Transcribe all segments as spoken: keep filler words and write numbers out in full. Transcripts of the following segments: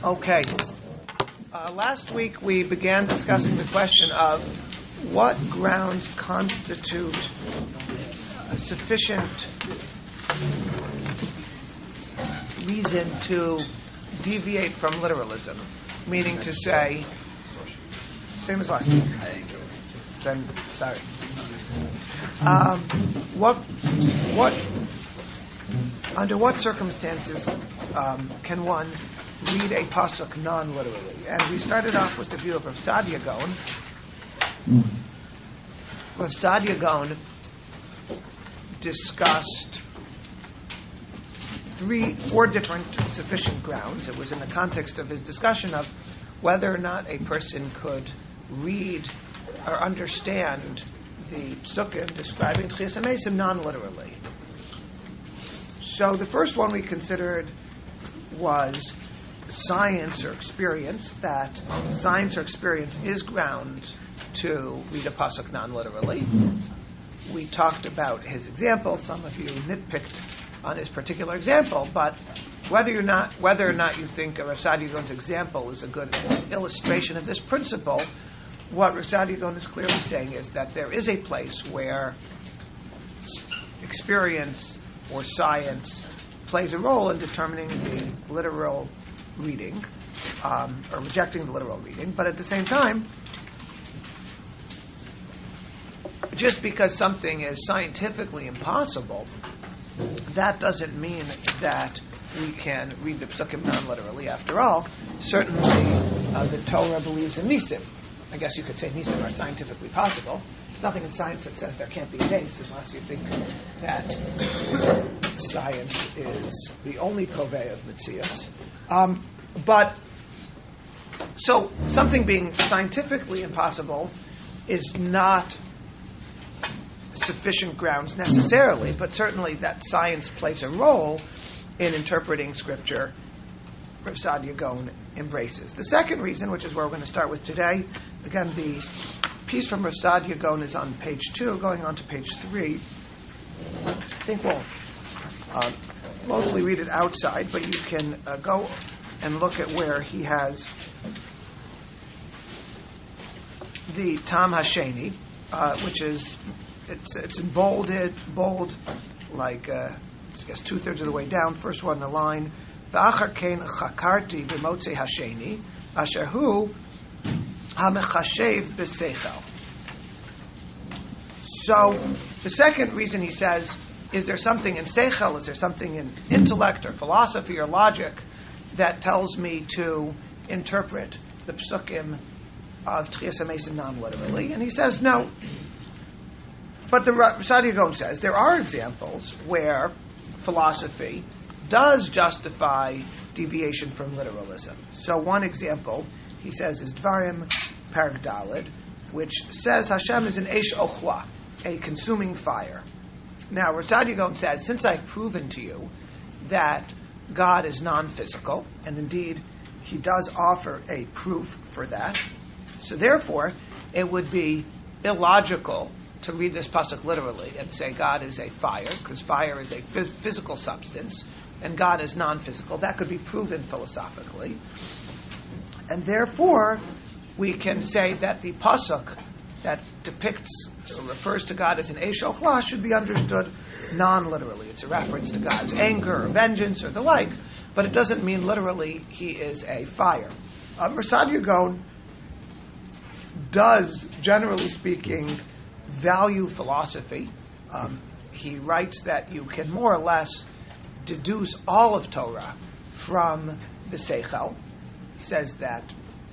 Okay. Uh, last week we began discussing the question of what grounds constitute a sufficient reason to deviate from literalism, meaning to say, same as last week. Then, sorry. Um, what, what, under what circumstances um, can one read a pasuk non-literally? And we started off with the view of Rav Saadia Gaon. Rav Saadia Gaon discussed three, four different sufficient grounds. It was in the context of his discussion of whether or not a person could read or understand the psukim describing Tchias HaMesim non-literally. So the first one we considered was science or experience, that science or experience is ground to read a pasuk non-literally. We talked about his example. Some of you nitpicked on his particular example, but whether you're not, whether or not you think Rav Saadia Gaon's example is a good illustration of this principle, what Rav Saadia Gaon is clearly saying is that there is a place where experience or science plays a role in determining the literal reading, um, or rejecting the literal reading, but at the same time, just because something is scientifically impossible, that doesn't mean that we can read the psukim non-literally. After all, certainly uh, the Torah believes in nisim. I guess you could say nisim are scientifically possible. There's nothing in science that says there can't be days, unless you think that science is the only kovei of Metzias. Um, but, so, something being scientifically impossible is not sufficient grounds necessarily, but certainly that science plays a role in interpreting Scripture, Rav Saadia Gaon embraces. The second reason, which is where we're going to start with today, again, the piece from Rav Saadia Gaon is on page two, going on to page three. I think we'll uh, mostly read it outside, but you can uh, go and look at where he has the Tam Hasheni, uh, which is it's it's in bolded, bold, like uh, I guess two thirds of the way down. First one in the line. V'achar kein chakarti b'motzei hasheni asher hu hamechashev b'seichel. So the second reason he says, is there something in seichel, is there something in intellect or philosophy or logic that tells me to interpret the psukim of Tchias HaMesim non-literally? And he says no. But the Rav Saadia Gaon says there are examples where philosophy does justify deviation from literalism. So one example, he says, is Dvarim Perek Daled, which says Hashem is an Eish Ochla, a consuming fire. Now, Rav Saadia Gaon says, since I've proven to you that God is non-physical, and indeed he does offer a proof for that, so therefore it would be illogical to read this pasuk literally and say God is a fire, because fire is a phys- physical substance, and God is non-physical. That could be proven philosophically. And therefore, we can say that the pasuk that depicts or refers to God as an Eish Ochla should be understood non-literally. It's a reference to God's anger or vengeance or the like, but it doesn't mean literally he is a fire. Um, Rav Saadia Gaon does, generally speaking, value philosophy. Um, he writes that you can more or less deduce all of Torah from the Seichel. He says that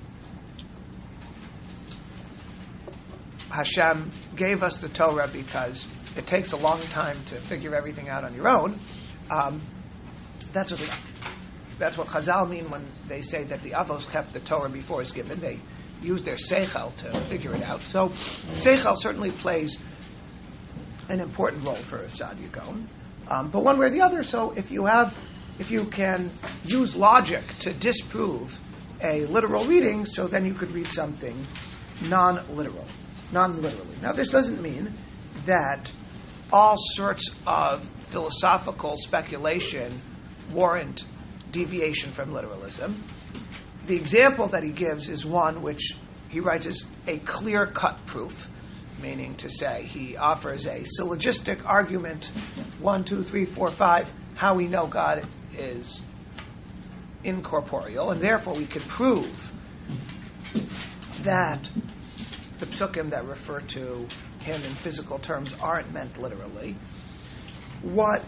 Hashem gave us the Torah because it takes a long time to figure everything out on your own. Um, that's what we, that's what Chazal mean when they say that the Avos kept the Torah before it's given. They use their seichel to figure it out. So seichel certainly plays an important role for Saadia Gaon. Um, but one way or the other, so if you have, if you can use logic to disprove a literal reading, so then you could read something non-literal, non-literally. Now this doesn't mean that all sorts of philosophical speculation warrant deviation from literalism. the example that he gives is one which he writes as a clear-cut proof, meaning to say he offers a syllogistic argument, one, two, three, four, five, how we know God is incorporeal, and therefore we could prove that the psukim that refer to him in physical terms aren't meant literally. What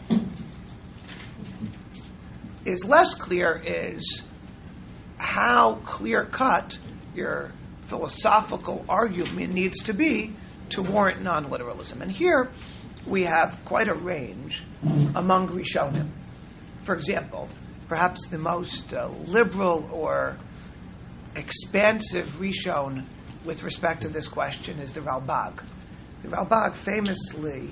is less clear is how clear-cut your philosophical argument needs to be to warrant non-literalism. And here we have quite a range among Rishonim. For example, perhaps the most uh, liberal or expansive Rishon with respect to this question is the Ralbag. The Ralbag famously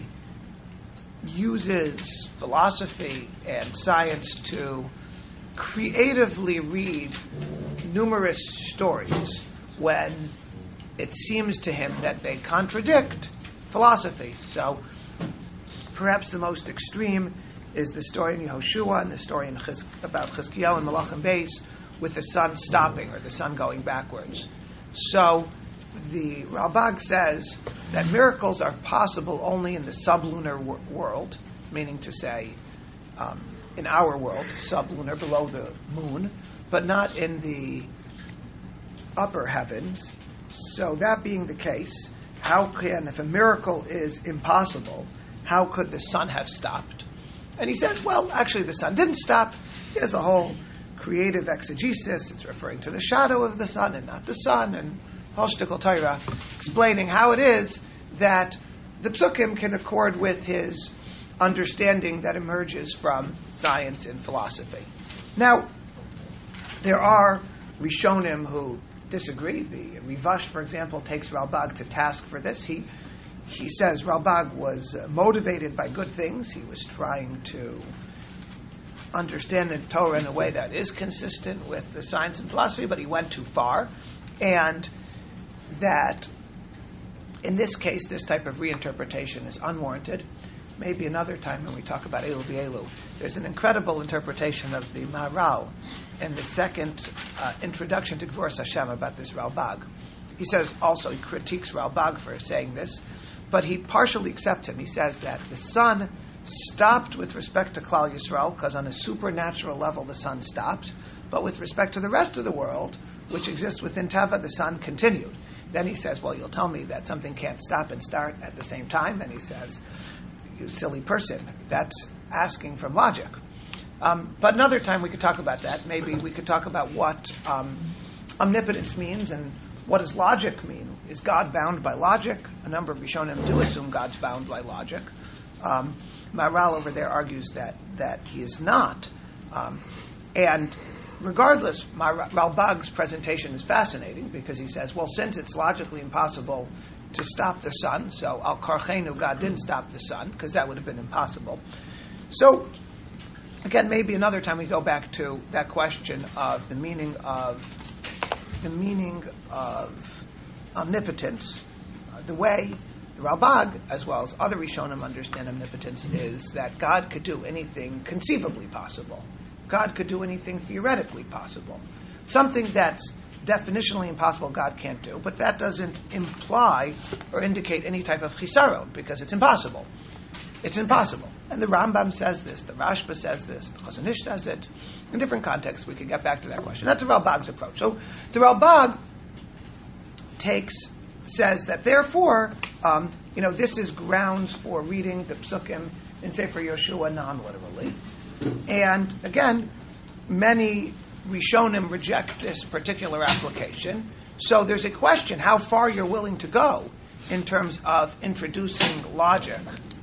uses philosophy and science to creatively read numerous stories when it seems to him that they contradict philosophy. So perhaps the most extreme is the story in Yehoshua and the story in Chiz- about Chizkiyahu and Malachim Beis with the sun stopping or the sun going backwards. So the Ralbag says that miracles are possible only in the sublunar wor- world, meaning to say um, in our world, sublunar, below the moon, but not in the upper heavens. So that being the case, how can, if a miracle is impossible, how could the sun have stopped? And he says, well, actually the sun didn't stop. He has a whole creative exegesis. It's referring to the shadow of the sun and not the sun, and Hoshtikal Torah, explaining how it is that the psukim can accord with his understanding that emerges from science and philosophy. Now, there are Rishonim who disagree. The Rivash, for example, takes Ralbag to task for this. He he says Ralbag was uh, motivated by good things. He was trying to understand the Torah in a way that is consistent with the science and philosophy, but he went too far. And that in this case, this type of reinterpretation is unwarranted. Maybe another time when we talk about Elu B'Elu. There's an incredible interpretation of the Maharal in the second uh, introduction to Gvuras Hashem about this Ralbag. He says also, he critiques Ralbag for saying this, but he partially accepts him. He says that the sun stopped with respect to Klal Yisrael, because on a supernatural level the sun stopped, but with respect to the rest of the world, which exists within Teva, the sun continued. Then he says, well, you'll tell me that something can't stop and start at the same time, and he says, you silly person, that's asking from logic. Um, but another time we could talk about that. Maybe we could talk about what um, omnipotence means and what does logic mean. Is God bound by logic? A number of Rishonim do assume God's bound by logic. Um, Maharal over there argues that, that he is not. Um, and regardless, Ralbag's presentation is fascinating because he says, well, since it's logically impossible to stop the sun, so Al Karchenu, God didn't stop the sun, because that would have been impossible. So, again, maybe another time we go back to that question of the meaning of the meaning of omnipotence. Uh, the way the Ralbag, as well as other Rishonim, understand omnipotence is that God could do anything conceivably possible. God could do anything theoretically possible. Something that's definitionally impossible, God can't do, but that doesn't imply or indicate any type of chisaron, because it's impossible. It's impossible. And the Rambam says this, the Rashba says this, the Chazon Ish says it. In different contexts, we can get back to that question. That's the Ralbag's approach. So the Ralbag takes, says that therefore, um, you know, this is grounds for reading the Psukim in Sefer Yoshua non-literally. And again, many Rishonim reject this particular application. So there's a question how far you're willing to go in terms of introducing logic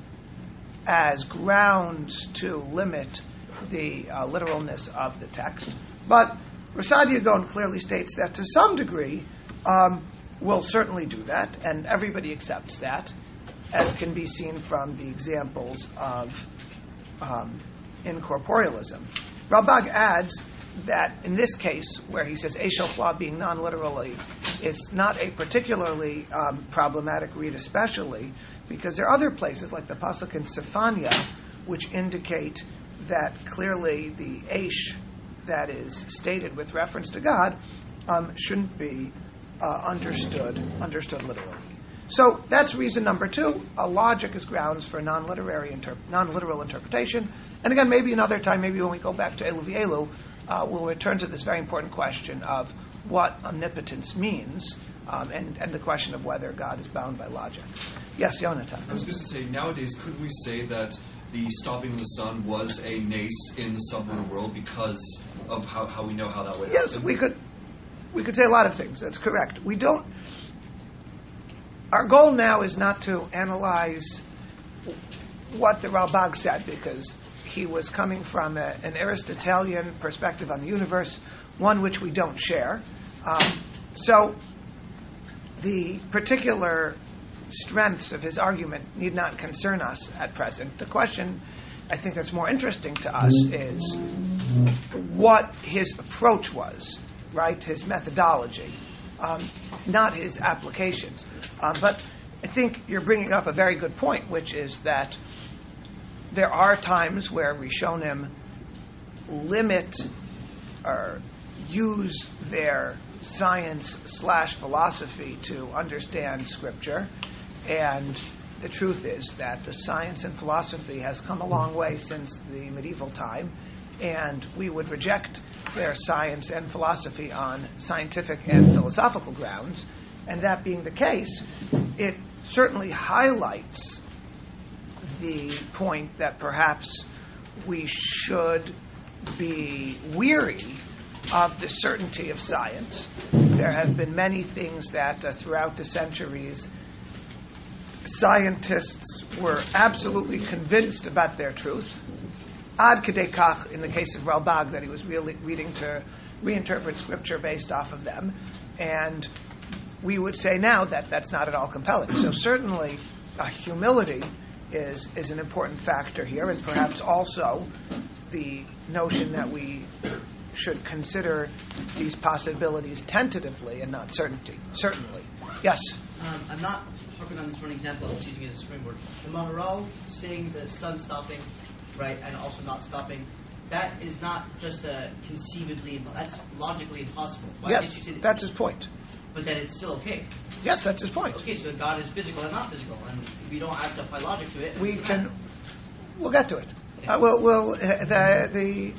as grounds to limit the uh, literalness of the text. But Rasadia Gaon clearly states that to some degree um, we'll certainly do that, and everybody accepts that, as can be seen from the examples of um, incorporealism. Ralbag adds that in this case, where he says Eishel being non-literally, it's not a particularly um, problematic read, especially because there are other places like the pasuk in Sephania which indicate that clearly the Eish that is stated with reference to God um, shouldn't be uh, understood understood literally. So that's reason number two. A logic is grounds for non-literary inter- non-literal interpretation. And again, maybe another time, maybe when we go back to Elu v'Elu, uh, we'll return to this very important question of what omnipotence means, um, and, and the question of whether God is bound by logic. Yes, Yonatan. I was going to say, nowadays, could we say that the stopping of the sun was a nace in the sublunar world because of how, how we know how that would Yes, happen? we could. We could say a lot of things. That's correct. We don't. Our goal now is not to analyze what the Ralbag said, because he was coming from a, an Aristotelian perspective on the universe, one which we don't share. Um, so the particular strengths of his argument need not concern us at present. The question, I think, that's more interesting to us is what his approach was, right? His methodology, um, not his applications. Um, but I think you're bringing up a very good point, which is that there are times where Rishonim limit or use their science slash philosophy to understand Scripture. And the truth is that the science and philosophy has come a long way since the medieval time, and we would reject their science and philosophy on scientific and philosophical grounds. And that being the case, it certainly highlights the point that perhaps we should be weary of the certainty of science. There have been many things that uh, throughout the centuries scientists were absolutely convinced about their truth. Ad kedei kach, in the case of Ralbag, that he was really reading to reinterpret Scripture based off of them. And we would say now that that's not at all compelling. So certainly uh, humility is is an important factor here, and perhaps also the notion that we should consider these possibilities tentatively and not certainty. Certainly. Yes? Um, I'm not harping on this one example, I'm just using it as a springboard. The Maharal saying the sun stopping, right, and also not stopping, that is not just a conceivably, that's logically impossible. Why Yes, can't you say that? that's his point. But that it's still okay. Yes, that's his point. Okay, so God is physical and not physical, and we don't have to apply logic to it. We can, we'll get to it. Uh, we'll, we'll, uh, the, the,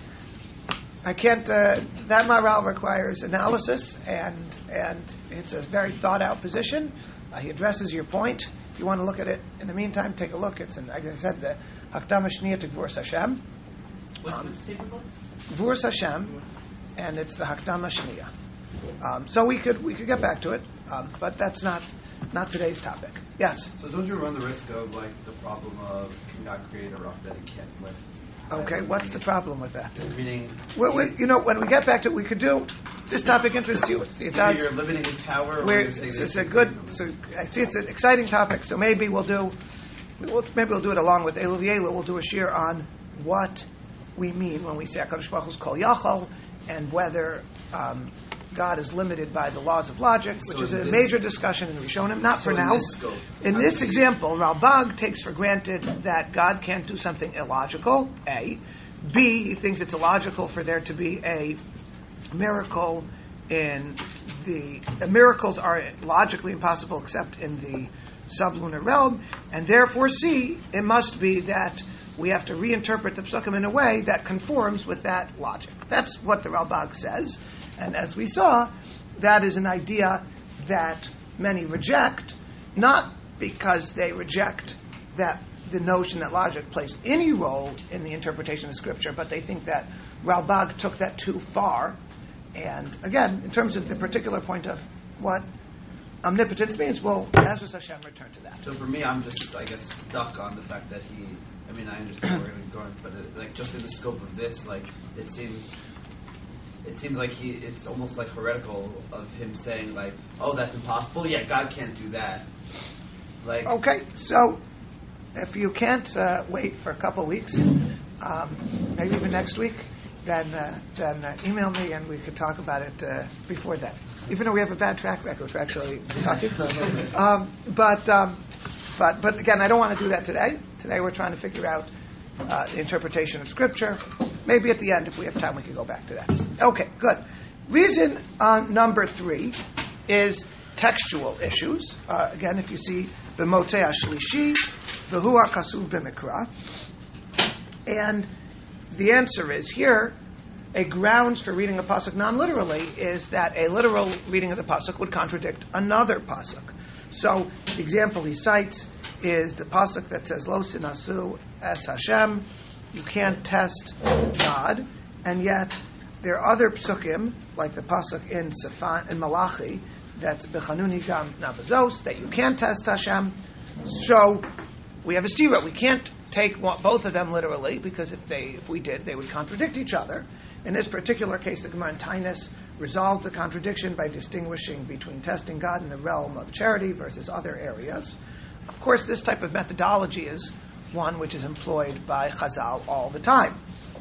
I can't, uh, that Maharal requires analysis, and and it's a very thought out position. Uh, he addresses your point. If you want to look at it in the meantime, take a look. It's, an, like I said, the Hakdama Shniya to Gvur Hashem. What Um, was the second one? Gvur Hashem, and it's the Hakdama Shniya. Um, so we could we could get back to it, um, but that's not not today's topic. Yes. So don't you run the risk of like the problem of can God create a rock that He can't lift? Okay. What's the problem with that? Meaning, Well, we, you know, when we get back to it, we could do. This topic interests you. It's, it either does. you're limiting His power, or We're, you're saying it's, that it's He a can good. create So I see it's an exciting topic. So maybe we'll do. We'll, maybe we'll do it along with Elu v'Elu. We'll do a shir on what we mean when we say Hakadosh Baruch Hu's Kol Yachol, and whether um, God is limited by the laws of logic, which So is a this- major discussion in Rishonim. Not So for in now. this scope, In I'm this thinking- example, Ralbag takes for granted that God can't do something illogical. A. B. He thinks it's illogical for there to be a miracle in the, the miracles are logically impossible except in the sublunar realm, and therefore C, it must be that we have to reinterpret the psukim in a way that conforms with that logic. That's what the Ralbag says, and as we saw, that is an idea that many reject, not because they reject that the notion that logic plays any role in the interpretation of Scripture, but they think that Ralbag took that too far. And again, in terms of the particular point of what omnipotence means, we'll, as with Hashem, return to that. So for me, I'm just, I guess, stuck on the fact that He. I mean, I understand we're going to go, on, but it, like just in the scope of this, like it seems. It seems like he. It's almost like heretical of him saying like, "Oh, that's impossible." Yeah, God can't do that. Like, Okay, so if you can't uh, wait for a couple of weeks, um, maybe even next week, then uh, then uh, email me and we could talk about it uh, before then. Even though we have a bad track record for actually talking, um, but um, but but again, I don't want to do that today. Today we're trying to figure out uh, the interpretation of Scripture. maybe at the end, if we have time, we can go back to that. Okay, good. Reason uh, number three is textual issues. Uh, again, if you see the Motzei HaShlishi, the Hu HaKasuv B'Mikra, and the answer is here, a grounds for reading a pasuk non-literally is that a literal reading of the pasuk would contradict another pasuk. So the example he cites is the pasuk that says Lo Sinasu Es Hashem. You can't test God, and yet there are other psukim like the pasuk in Safan in Malachi that's Bechanuni Gam Navazos that you can't test Hashem. So we have a stira. We can't take one, both of them literally because if they if we did, they would contradict each other. In this particular case, the Gemara in Tainus resolved the contradiction by distinguishing between testing God in the realm of charity versus other areas. Of course, this type of methodology is one which is employed by Chazal all the time.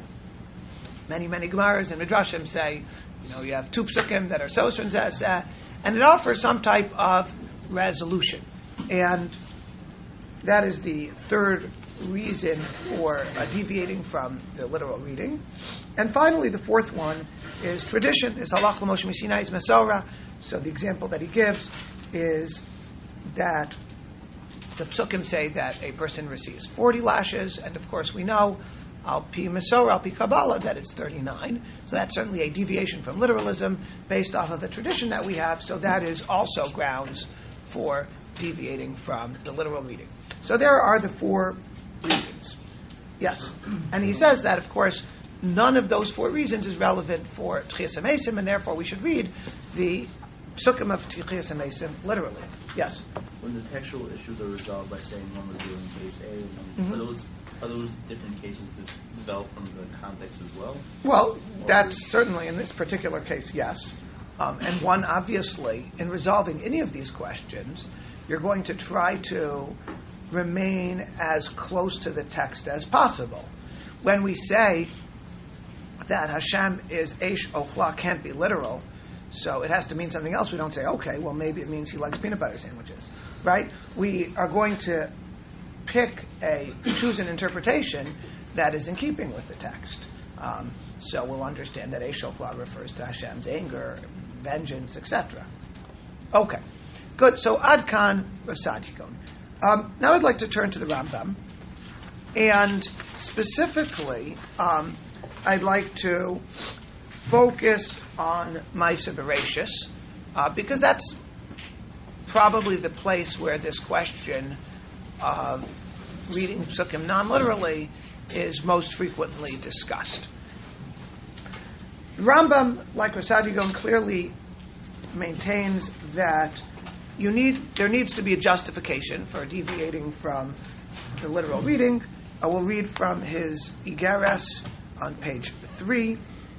Many, many Gemaras and Midrashim say, you know, you have two psukim that are so and zeh, and it offers some type of resolution. And that is the third reason for uh, deviating from the literal reading. And finally, the fourth one is tradition, is halach l'Moshe Sinai, is Masorah. So the example that he gives is that the psukim say that a person receives forty lashes, and of course we know, al pi Masorah, al pi Kabbalah, that it's thirty-nine. So that's certainly a deviation from literalism based off of the tradition that we have, so that is also grounds for deviating from the literal reading. So there are the four reasons. Yes. And he says that, of course, none of those four reasons is relevant for Tchias HaMesim, and therefore we should read the psukim of Tchias HaMesim literally. Yes? When the textual issues are resolved by saying one was doing case A, and mm-hmm. are those are those different cases that develop from the context as well? Well, that's certainly, in this particular case, yes. Um, and one, obviously, in resolving any of these questions, you're going to try to remain as close to the text as possible. When we say that Hashem is Eish Ochla can't be literal, so it has to mean something else, we don't say, okay, well, maybe it means he likes peanut butter sandwiches, right? We are going to pick a, choose an interpretation that is in keeping with the text. Um, so we'll understand that Eish Ochla refers to Hashem's anger, vengeance, et cetera. Okay, good. So Adkan Rasatikon. Um, now I'd like to turn to the Rambam, and specifically, um, I'd like to focus on Maaseh Bereishis, uh, because that's probably the place where this question of reading psukim non-literally is most frequently discussed. Rambam, like Rasadi Gaon, clearly maintains that you need there needs to be a justification for deviating from the literal reading. I will read from his Igeres on page three.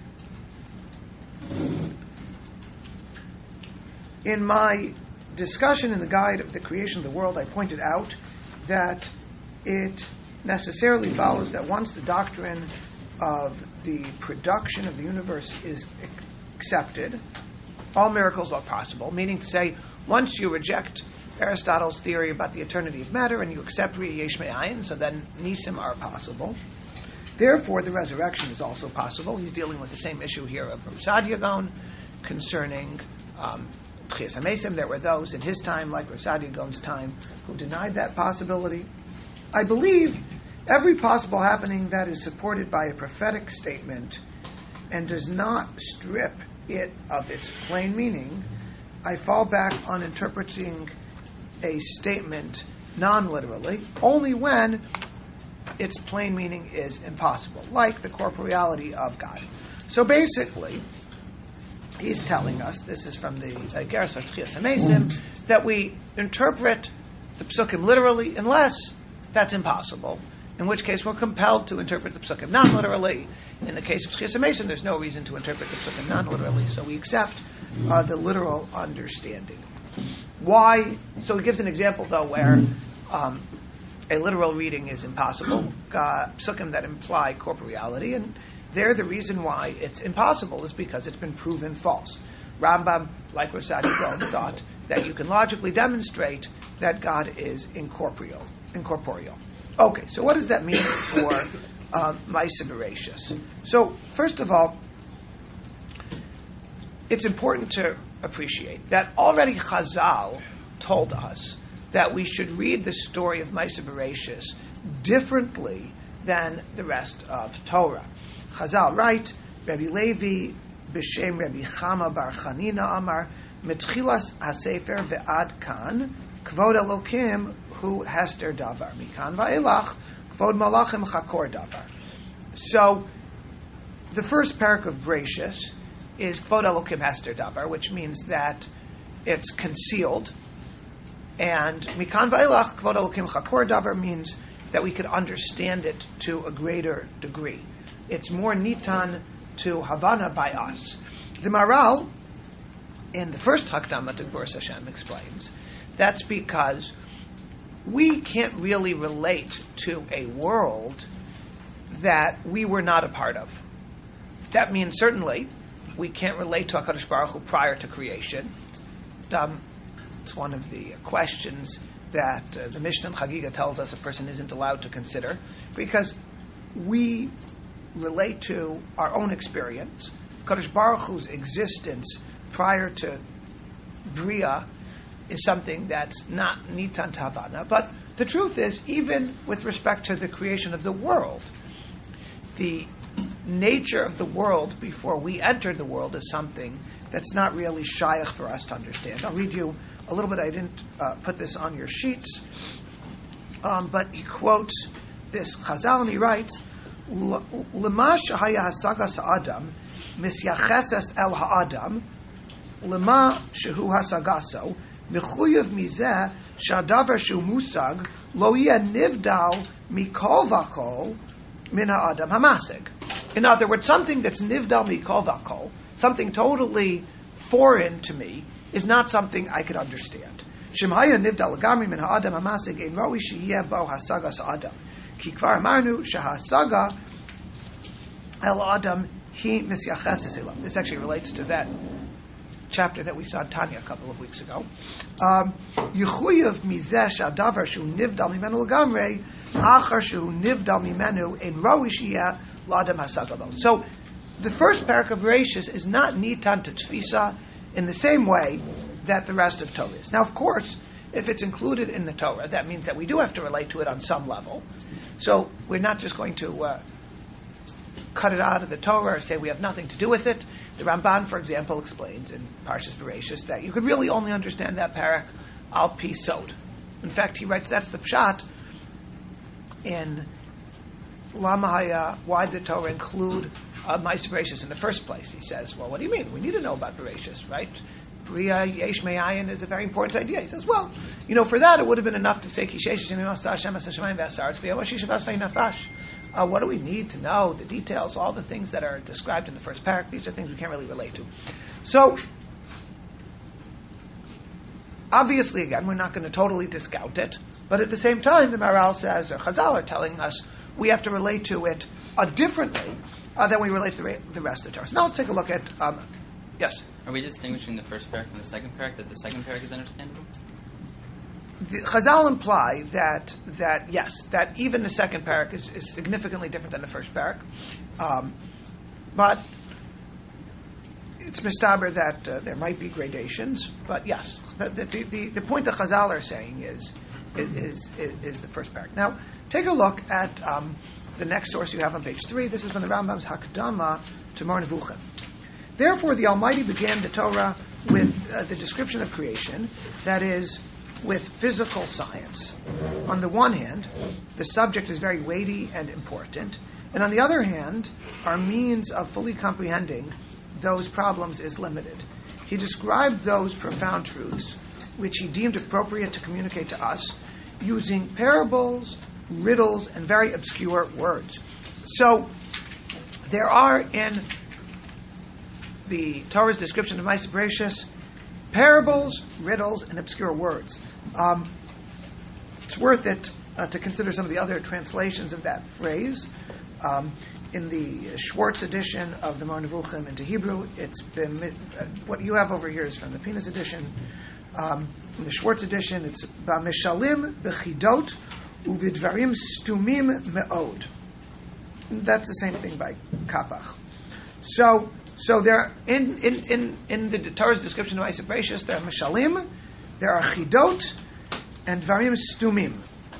In my discussion in the guide of the creation of the world, I pointed out that it necessarily follows that once the doctrine of the production of the universe is accepted, all miracles are possible, meaning to say, once you reject Aristotle's theory about the eternity of matter and you accept Riyah Yesh Me'ayin, so then Nisim are possible. Therefore, the resurrection is also possible. He's dealing with the same issue here of Rav Sadia Gaon concerning um, Tchias HaMesim. There were those in his time, like Rav Sadia Gaon's time, who denied that possibility. I believe every possible happening that is supported by a prophetic statement and does not strip it of its plain meaning, I fall back on interpreting a statement non-literally only when its plain meaning is impossible, like the corporeality of God. So basically, he's telling us, this is from the Igeres of Tchias HaMesim, that we interpret the psukim literally unless that's impossible, in which case we're compelled to interpret the psukim non-literally. In the case of Tchias HaMesim, there's no reason to interpret the psukim non-literally, so we accept uh, the literal understanding. Why? So he gives an example, though, where um, a literal reading is impossible, uh, psukim that imply corporeality, and there the reason why it's impossible is because it's been proven false. Rambam, like Rasadi Gaon, thought that you can logically demonstrate that God is incorporeal. incorporeal. Okay, so what does that mean for uh, Ma'aseh Bereishis. So, first of all, it's important to appreciate that already Chazal told us that we should read the story of Ma'aseh Bereishis differently than the rest of Torah. Chazal write, Rabbi Levi b'shem Rabbi Chama bar Chanina Amar Mitchilas HaSefer ve'ad kan Kvod Elokim hu hester davar mikan va'elach Kvod Malachim chakor davar. So, the first parak of Bereishis is Kvod Elokim hester davar, which means that it's concealed, and mikan va'elach Kvod Elokim chakor davar means that we could understand it to a greater degree. It's more nitan to Havana by us. The Maral, in the first Hakdama to Gvurus Hashem, explains that's because we can't really relate to a world that we were not a part of. That means certainly we can't relate to HaKadosh Baruch Hu prior to creation. Um, it's one of the questions that uh, the Mishnah in Chagiga tells us a person isn't allowed to consider, because we relate to our own experience. HaKadosh Baruch Hu's existence prior to Bria is something that's not Nitan Tavana. But the truth is, even with respect to the creation of the world, the nature of the world before we entered the world is something that's not really shaykh for us to understand. I'll read you a little bit. I didn't uh, put this on your sheets, um, but he quotes this Chazal, and he writes, Lema shehaya hasagas ha'adam misyacheses el ha'adam lema shehu hasagaso mechuyev mizeh shadavar shu musag lo yeh nivdal mikol v'kol min ha'adam hamasig. In other words, something that's nivdal mikol v'kol, something totally foreign to me, is not something I could understand. Shemhaya nivdal lagamri min ha'adam hamasig ein roi sheyeh bo hasagas ha'adam. Ki kvar amarnu shehasaga el adam hi misyacheses elav. This actually relates to that chapter that we saw in Tanya a couple of weeks ago. Yechuyev mizeh shadavar shu nivdal mimenu lagamri achar shu nivdal mimenu ein roi sheyeh l'adam hasaga lo. So, the first parak of Bereishis is not nitan to tfisa in the same way that the rest of Torah is. Now, of course, if it's included in the Torah, that means that we do have to relate to it on some level. So we're not just going to uh, cut it out of the Torah or say we have nothing to do with it. The Ramban, for example, explains in Parshas Bereishis that you could really only understand that parak al pi sod. In fact, he writes that's the pshat in Lama Haya, why did the Torah include uh, Ma'aseh Bereishis in the first place? He says, well, what do you mean? We need to know about Bereishis, right? Bria Yesh Me'ayin is a very important idea. He says, well, you know, for that it would have been enough to say Kishesh uh, what do we need to know? The details, all the things that are described in the first parak, these are things we can't really relate to. So, obviously, again, we're not going to totally discount it, but at the same time, the Maral says, or Chazal are telling us, we have to relate to it uh, differently uh, than we relate to the, the rest of the Torah. So now let's take a look at, um, yes? Are we distinguishing the first parak from the second parak, that the second parak is understandable? The Chazal imply that, that yes, that even the second parak is, is significantly different than the first parak. Um, but it's mistaber that uh, there might be gradations, but yes, the, the, the, the point that Chazal are saying is, is, is, is the first parak. Now, take a look at um, the next source you have on page three. This is from the Rambam's Hakdama to Mar Nevuchim. Therefore, the Almighty began the Torah with uh, the description of creation, that is, with physical science. On the one hand, the subject is very weighty and important, and on the other hand, our means of fully comprehending those problems is limited. He described those profound truths, which he deemed appropriate to communicate to us, using parables, riddles, and very obscure words. So, there are in the Torah's description of Ma'aseh Bereishis parables, riddles, and obscure words. Um, it's worth it uh, to consider some of the other translations of that phrase. Um, in the Schwartz edition of the Mar Nevuchim into Hebrew, it's been uh, what you have over here is from the Pinas edition. Um, in the Schwartz edition, it's Ba'mishalim b'chidot uvidvarim stumim me'od. That's the same thing by kapach. So, so there in in in in the Torah's description of Ma'aser Bereishis, there are mishalim, there are chidot, and dvarim stumim.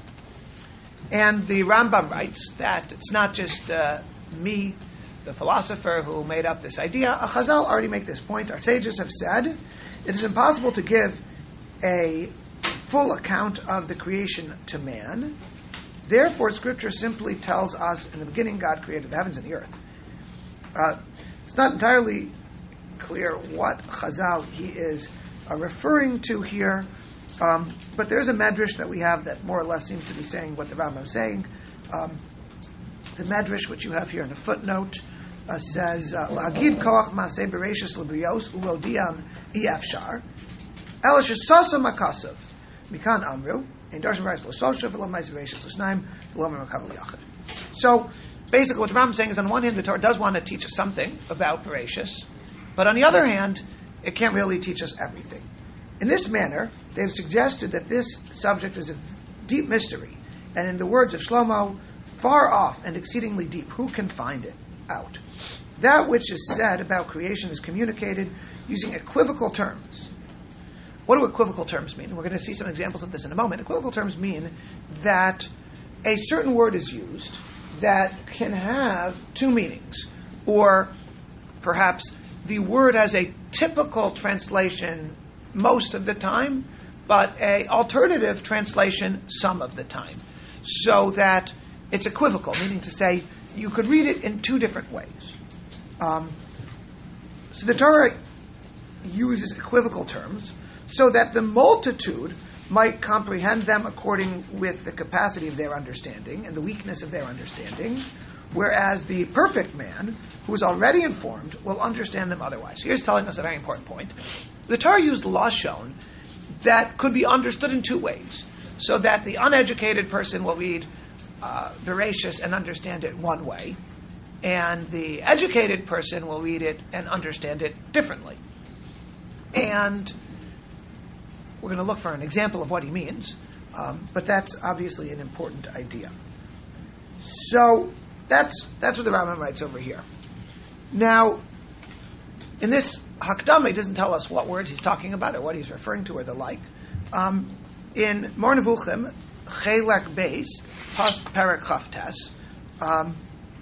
And the Rambam writes that it's not just uh, me, the philosopher, who made up this idea. A Chazal already make this point. Our sages have said it is impossible to give a full account of the creation to man. Therefore, Scripture simply tells us, in the beginning, God created the heavens and the earth. Uh, it's not entirely clear what Chazal he is uh, referring to here. Um, but there's a medrash that we have that more or less seems to be saying what the Rambam is saying. Um, the medrash, which you have here in a footnote, uh, says, "La'agid koach ma'aseh bereishis l'brios u'lodiam i'efshar el shesasa makasav mikan amru ein darshan bereishis l'sosha v'lo ma'aseh bereishis l'shnaim v'lo me'makav l'yachad." So basically, what the Rambam is saying is, on the one hand, the Torah does want to teach us something about bereishis, but on the other hand, it can't really teach us everything. In this manner, they have suggested that this subject is a deep mystery, and in the words of Shlomo, far off and exceedingly deep. Who can find it out? That which is said about creation is communicated using equivocal terms. What do equivocal terms mean? We're going to see some examples of this in a moment. Equivocal terms mean that a certain word is used that can have two meanings, or perhaps the word has a typical translation most of the time, but a alternative translation some of the time, so that it's equivocal, meaning to say you could read it in two different ways. Um, so the Torah uses equivocal terms so that the multitude might comprehend them according with the capacity of their understanding and the weakness of their understanding, whereas the perfect man, who is already informed, will understand them otherwise. Here's telling us a very important point. The Torah used lashon that could be understood in two ways, so that the uneducated person will read uh, Bereishis and understand it one way, and the educated person will read it and understand it differently. And we're going to look for an example of what he means, um, but that's obviously an important idea. So that's that's what the Rambam writes over here. Now, in this Hakdama, he doesn't tell us what words he's talking about or what he's referring to or the like. Um, in Mor Nevuchim, Chelek Beis, Pas Perek Chavtes, um,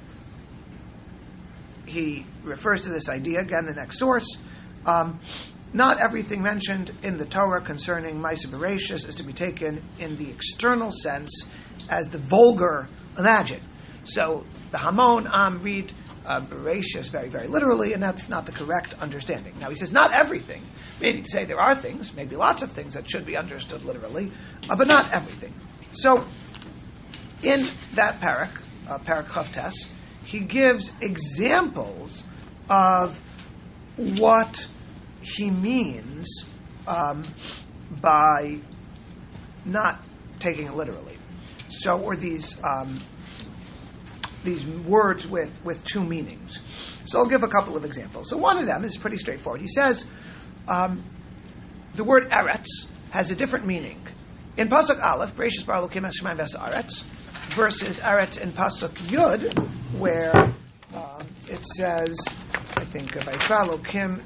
he refers to this idea, again, the next source. Um, not everything mentioned in the Torah concerning Ma'aser Bereishis is to be taken in the external sense as the vulgar imagine. So the Hamon Am read uh, Bereishis very, very literally, and that's not the correct understanding. Now he says not everything, meaning to say there are things, maybe lots of things that should be understood literally, uh, but not everything. So in that parak, uh, parak Chavtes, he gives examples of what he means um, by not taking it literally. So, or these um, these words with, with two meanings. So I'll give a couple of examples. So one of them is pretty straightforward. He says um, the word eretz has a different meaning. In Pasuk Aleph, Bereishis bara Elokim es shamayim v'es haaretz, versus eretz in Pasuk Yud, where um, it says, I think, Vayikra Elokim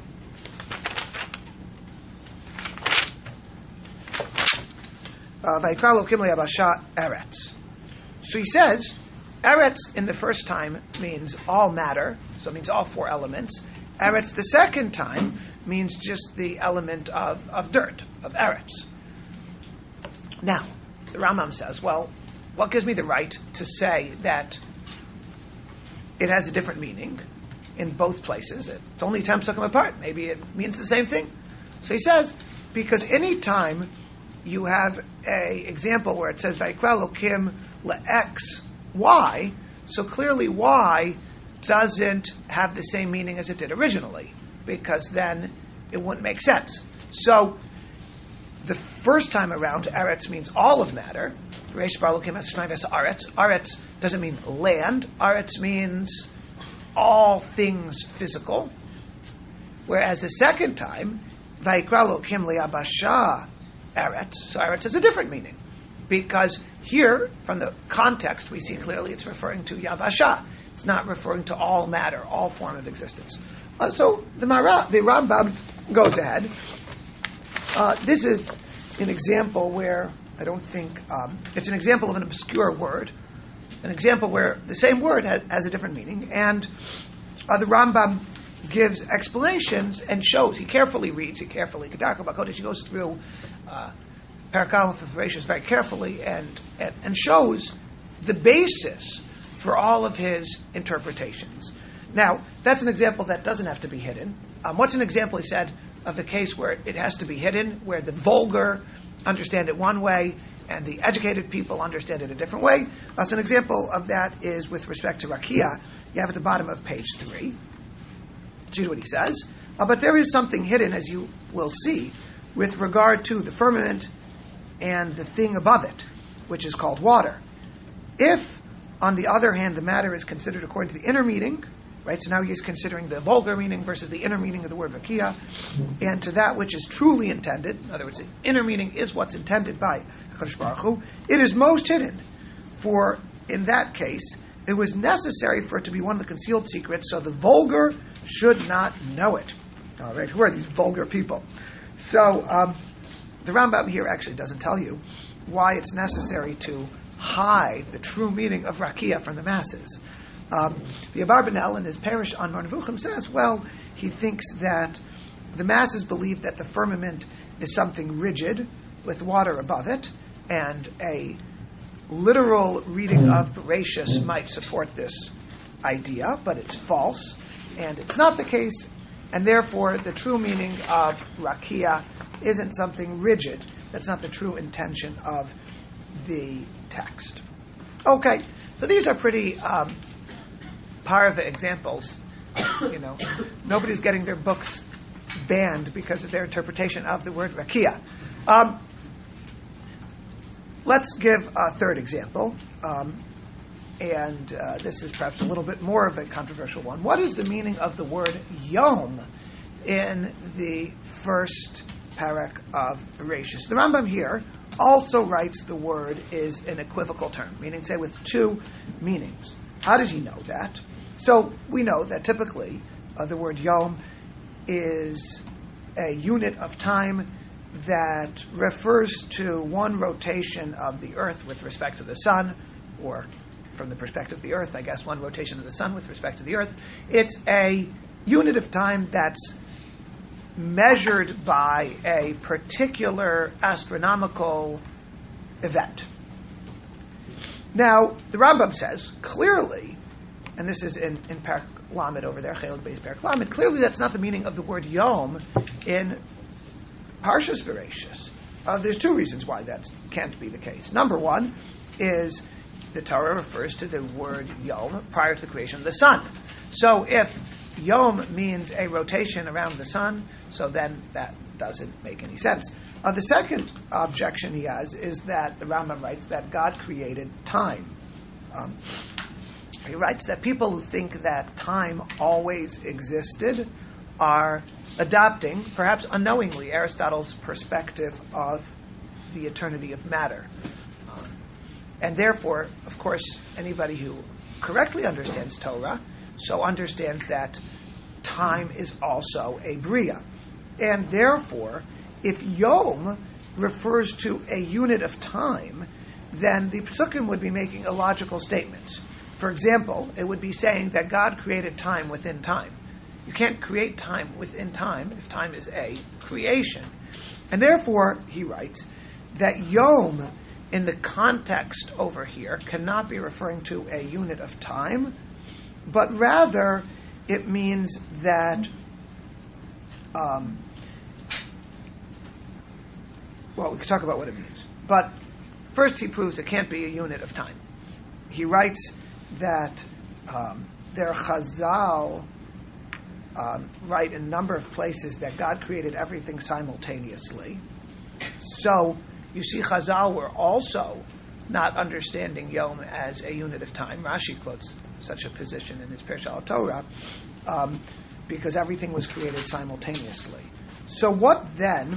Vayikra Elokim liyabasha eretz. So he says, eretz in the first time means all matter, so it means all four elements. Eretz the second time means just the element of, of dirt, of eretz. Now, the Rambam says, well, what gives me the right to say that it has a different meaning in both places? It's only ten psukim apart. Maybe it means the same thing. So he says, because any time you have a example where it says Vayikra Elokim leX Y, so clearly Y doesn't have the same meaning as it did originally, because then it wouldn't make sense. So the first time around, Eretz means all of matter. Bereishis bara Elokim es shamayim v'es haaretz. Aretz doesn't mean land. Aretz means all things physical. Whereas the second time, Vayikra Elokim liyabasha eretz. So eretz has a different meaning, because here, from the context, we see clearly it's referring to Yavasha. It's not referring to all matter, all form of existence. Uh, so the, Mara, the Rambam goes ahead. Uh, this is an example where I don't think um, it's an example of an obscure word, an example where the same word has, has a different meaning, and uh, the Rambam gives explanations and shows. He carefully reads, he carefully Kedarka Bakodesh, he goes through uh, Perek Aleph of Bereshis very carefully and, and and shows the basis for all of his interpretations. Now, that's an example that doesn't have to be hidden. Um, what's an example, he said, of a case where it has to be hidden, where the vulgar understand it one way and the educated people understand it a different way? Uh, so an example of that is with respect to Rakia. You have at the bottom of page three. See what he says. Uh, but there is something hidden, as you will see, with regard to the firmament and the thing above it, which is called water. If, on the other hand, the matter is considered according to the inner meaning, right? So now he's considering the vulgar meaning versus the inner meaning of the word vakia, and to that which is truly intended. In other words, the inner meaning is what's intended by HaKadosh Baruch Hu. It is most hidden, for in that case, it was necessary for it to be one of the concealed secrets, so the vulgar should not know it. All right, who are these vulgar people? So um, the Rambam here actually doesn't tell you why it's necessary to hide the true meaning of Rakia from the masses. Um, the Abarbanel in his parish on Mar Nevuchim says, well, he thinks that the masses believe that the firmament is something rigid with water above it, and a literal reading of Bereshis might support this idea, but it's false, and it's not the case, and therefore the true meaning of Rakia isn't something rigid. That's not the true intention of the text. Okay, so these are pretty um, parva examples. You know, nobody's getting their books banned because of their interpretation of the word Rakia. Um, let's give a third example, um, and uh, this is perhaps a little bit more of a controversial one. What is the meaning of the word Yom in the first parak of Bereshis? The Rambam here also writes the word is an equivocal term, meaning, say, with two meanings. How does he know that? So we know that typically uh, the word Yom is a unit of time that refers to one rotation of the earth with respect to the sun, or from the perspective of the earth, I guess, one rotation of the sun with respect to the earth. It's a unit of time that's measured by a particular astronomical event. Now, the Rambam says clearly, and this is in, in Perek Lamed over there, Chelik Beis Perek Lamed, clearly that's not the meaning of the word Yom in Parshas Bereshis. Uh, there's two reasons why that can't be the case. Number one is the Torah refers to the word Yom prior to the creation of the sun. So if Yom means a rotation around the sun, so then that doesn't make any sense. Uh, the second objection he has is that the Rambam writes that God created time. Um, he writes that people who think that time always existed are adopting, perhaps unknowingly, Aristotle's perspective of the eternity of matter. Um, and therefore, of course, anybody who correctly understands Torah so understands that time is also a bria. And therefore, if Yom refers to a unit of time, then the Psukim would be making a logical statement. For example, it would be saying that God created time within time. You can't create time within time if time is a creation. And therefore, he writes, that Yom, in the context over here, cannot be referring to a unit of time, but rather it means that um, well, we can talk about what it means. But first he proves it can't be a unit of time. He writes that um, their Chazal um, write in a number of places that God created everything simultaneously. So you see Chazal were also not understanding Yom as a unit of time. Rashi quotes such a position in his Pershal Torah, um, because everything was created simultaneously. So what then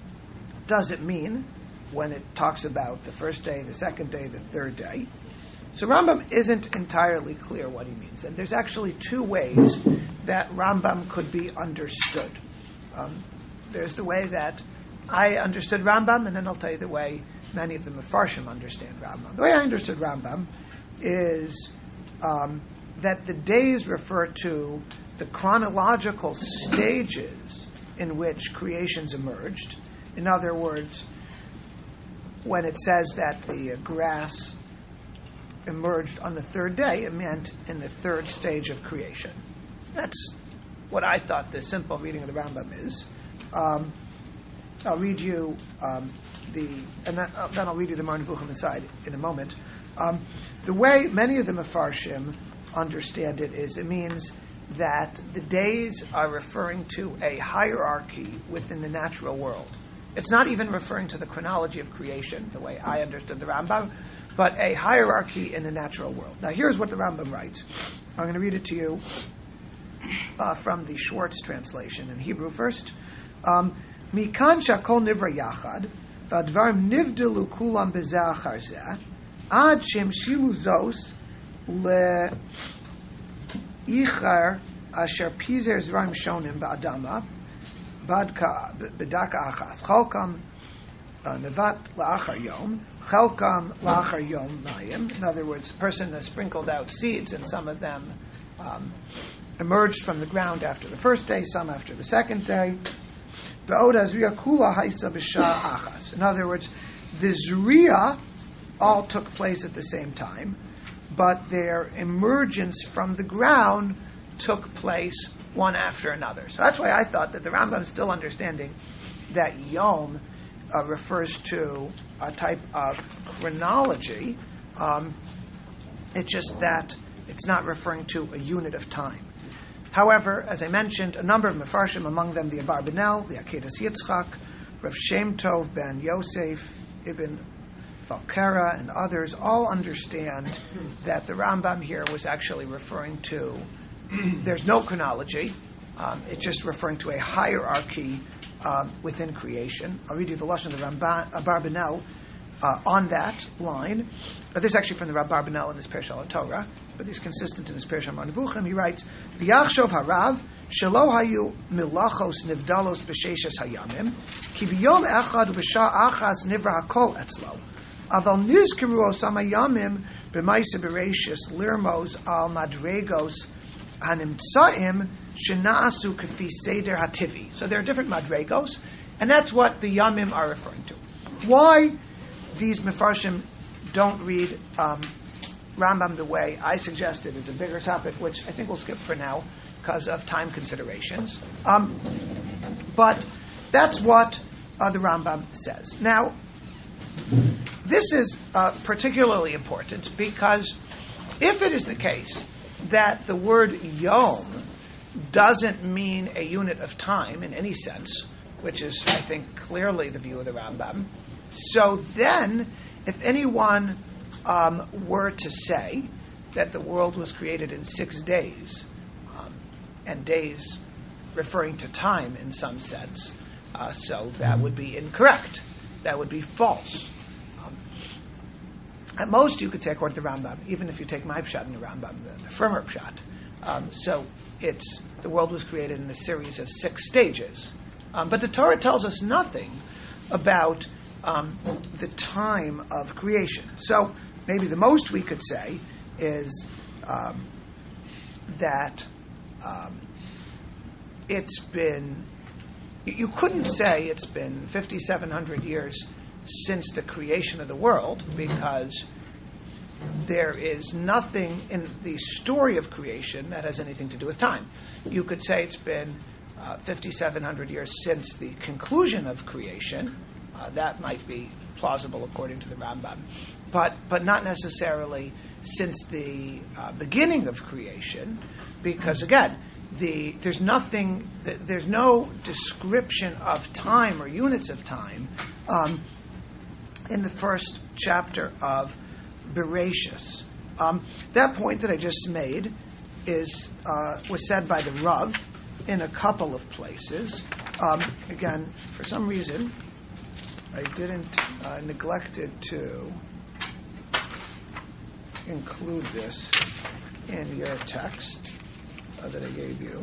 does it mean when it talks about the first day, the second day, the third day? So Rambam isn't entirely clear what he means, and there's actually two ways that Rambam could be understood. Um, there's the way that I understood Rambam, and then I'll tell you the way many of the Mefarshim understand Rambam. The way I understood Rambam is um, that the days refer to the chronological stages in which creations emerged. In other words, when it says that the grass emerged on the third day, it meant in the third stage of creation. That's what I thought the simple reading of the Rambam is. Um, I'll read you um, the, and then, uh, then I'll read you the Mar Nevuchim inside in a moment. Um, the way many of the Mefarshim understand it is it means that the days are referring to a hierarchy within the natural world. It's not even referring to the chronology of creation, the way I understood the Rambam, but a hierarchy in the natural world. Now, here's what the Rambam writes. I'm going to read it to you uh, from the Schwartz translation in Hebrew first. Um, Mikan shakol nivra yachad, v'advarim nivdelu kulam bezeh achar zeh, ad shem shilu zos le'ichar asher pizer zraim shonim ba'adama, badka bedaka achas, chalkam nevat la'achar yom, chalkam la'achar yom mayim. In other words, a person has sprinkled out seeds, and some of them um, emerged from the ground after the first day, some after the second day. In other words, the Zriya all took place at the same time, but their emergence from the ground took place one after another. So that's why I thought that the Rambam is still understanding that Yom uh, refers to a type of chronology. Um, it's just that it's not referring to a unit of time. However, as I mentioned, a number of Mefarshim, among them the Abarbanel, the Akedas Yitzchak, Rav Shem Tov ben Yosef, Ibn Falkera, and others, all understand that the Rambam here was actually referring to, there's no chronology, um, it's just referring to a hierarchy um, within creation. I'll read you the Lashon of Ramban, Abarbanel uh, on that line. Uh, this is actually from the Rab Barbanel in his Perush al Torah, but he's consistent in his Perush on Mar Nevuchim. He writes, "V'yachshov harav shelo hayu milachos nivdalos b'sheishes hayamim ki b'yom echad u'b'shah achas nivra hakol etzlo aval nizkeru osam hayamim b'maisa b'reishis lirmos al madregos hanimtsaim shenaasu kafi seder hativi." So there are different madregos, and that's what the yamim are referring to. Why these mefarshim don't read um, Rambam the way I suggested is a bigger topic, which I think we'll skip for now because of time considerations. Um, but that's what uh, the Rambam says. Now, this is uh, particularly important because if it is the case that the word yom doesn't mean a unit of time in any sense, which is, I think, clearly the view of the Rambam, so then if anyone um, were to say that the world was created in six days, um, and days referring to time in some sense, uh, so that would be incorrect. That would be false. Um, at most, you could say, according to the Rambam, even if you take my pshat in the Rambam, the, the firmer pshat. Um, so it's the world was created in a series of six stages. Um, but the Torah tells us nothing about Um, the time of creation. So maybe the most we could say is um, that um, it's been, you couldn't say it's been fifty-seven hundred years since the creation of the world, because there is nothing in the story of creation that has anything to do with time. You could say it's been uh, fifty-seven hundred years since the conclusion of creation. Uh, that might be plausible according to the Rambam, but but not necessarily since the uh, beginning of creation, because again, the there's nothing, there's no description of time or units of time um, in the first chapter of Bereshis. Um, that point that I just made is uh, was said by the Rav in a couple of places. Um, again, for some reason, I didn't uh, neglected to include this in your text uh, that I gave you.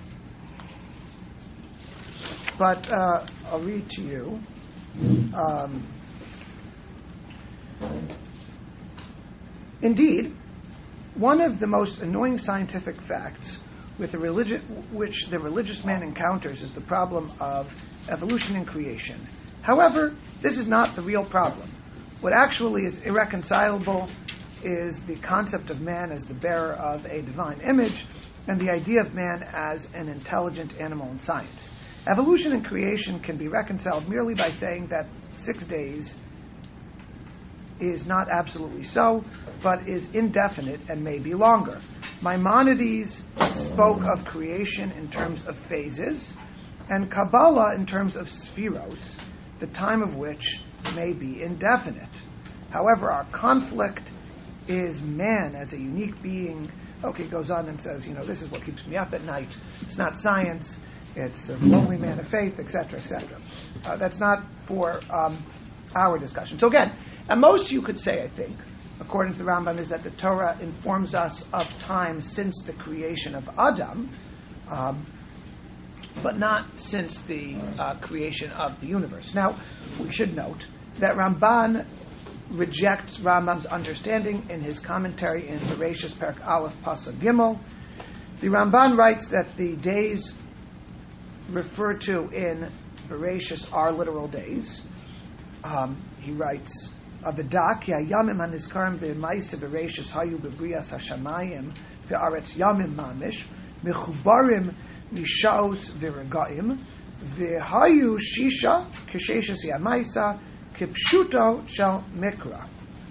But uh, I'll read to you. Um, Indeed, one of the most annoying scientific facts with the religi- which the religious man encounters is the problem of evolution and creation. However, this is not the real problem. What actually is irreconcilable is the concept of man as the bearer of a divine image and the idea of man as an intelligent animal in science. Evolution and creation can be reconciled merely by saying that six days is not absolutely so, but is indefinite and may be longer. Maimonides spoke of creation in terms of phases, and Kabbalah in terms of spheros, the time of which may be indefinite. However, our conflict is man as a unique being. Okay, goes on and says, you know, this is what keeps me up at night. It's not science. It's a lonely man of faith, et cetera, et cetera. Uh, that's not for um, our discussion. So again, at most you could say, I think, according to the Rambam, is that the Torah informs us of time since the creation of Adam, um, but not since the uh, creation of the universe. Now, we should note that Ramban rejects Rambam's understanding in his commentary in Bereshis Perek Aleph Pasuk Gimel. The Ramban writes that the days referred to in Bereshis are literal days. Um, he writes, Avadak yamim hanizkarim b'maisa Bereshis hayu b'brias hashamayim ve'aretz yamim mamish mechubarim mishaos v'regaim ve'hayu shisha k'sheshes yamaisa kipshuto shel mikra.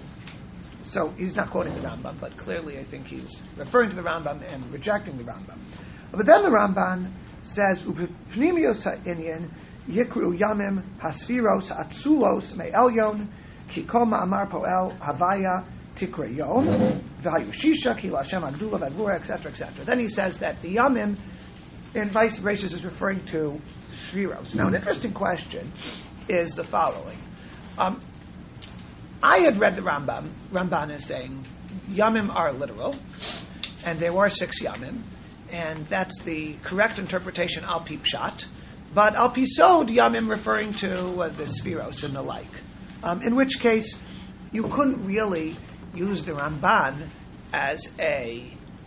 So he's not quoting the Rambam, but clearly I think he's referring to the Rambam and rejecting the Rambam. But then the Ramban says, Upnimios ha'inyan yikru yamim hasfiros atzulos me'elyon ki kol ma'amar po'el havaya tikra yom v'hayu shisha ki la'ashem agdula v'advura, et cetera, et cetera. Then he says that the yamim in Vice Bereshis is referring to Shviros. Now, an interesting question is the following. Um, I had read the Rambam, Ramban is saying Yamim are literal, and there were six Yamim, and that's the correct interpretation al pi pshat, but al pi sod Yamim referring to uh, the Spheros and the like, um, in which case you couldn't really use the Ramban as a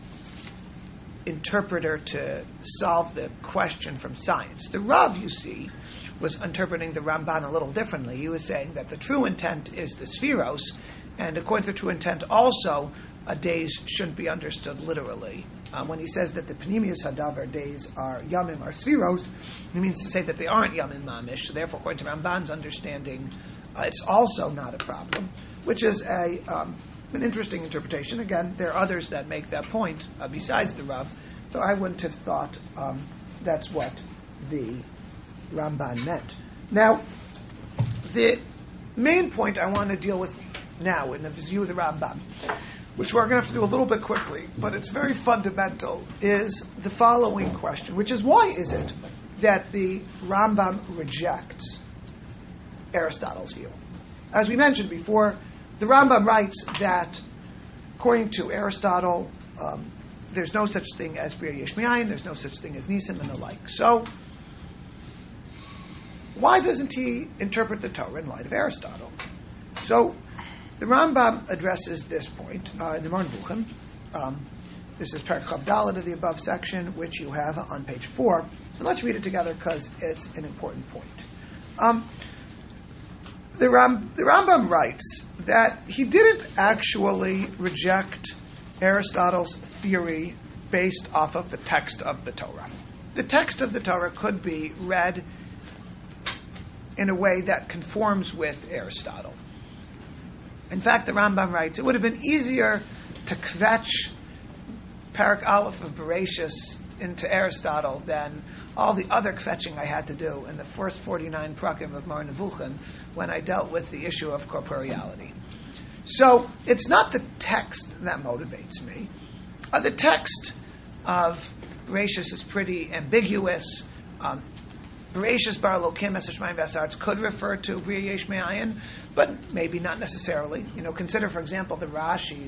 interpreter to solve the question from science. The Rav, you see, was interpreting the Ramban a little differently. He was saying that the true intent is the Spheros, and according to the true intent also, uh, days shouldn't be understood literally. Um, when he says that the Pnimius Hadavar days are Yamim, are Spheros, he means to say that they aren't Yamim Mamish, so therefore according to Ramban's understanding, uh, it's also not a problem, which is a um, an interesting interpretation. Again, there are others that make that point uh, besides the Rav, though I wouldn't have thought um, that's what the Ramban meant. Now, the main point I want to deal with now in the view of the Rambam, which we're going to have to do a little bit quickly, but it's very fundamental, is the following question, which is why is it that the Rambam rejects Aristotle's view? As we mentioned before, the Rambam writes that, according to Aristotle, um, there's no such thing as Bria Yesh Me'ayin, there's no such thing as Nisim and the like. So, why doesn't he interpret the Torah in light of Aristotle? So, the Rambam addresses this point uh, in the Moreh Nevuchim. Um, this is Perek Chav Daled of the above section, which you have on page four. And let's read it together because it's an important point. Um, the, Ram, the Rambam writes that he didn't actually reject Aristotle's theory based off of the text of the Torah. The text of the Torah could be read in a way that conforms with Aristotle. In fact, the Rambam writes, it would have been easier to kvetch Perek Aleph of Bereshis into Aristotle than all the other kvetching I had to do in the first forty-nine prakim of Moreh Nevuchim when I dealt with the issue of corporeality. So, it's not the text that motivates me. Uh, the text of Bereshis is pretty ambiguous. Um, Bereshis bar Elokim es Hashemayim v'asartz could refer to Bria Yesh Me'ayin, but maybe not necessarily. You know, consider, for example, the Rashi's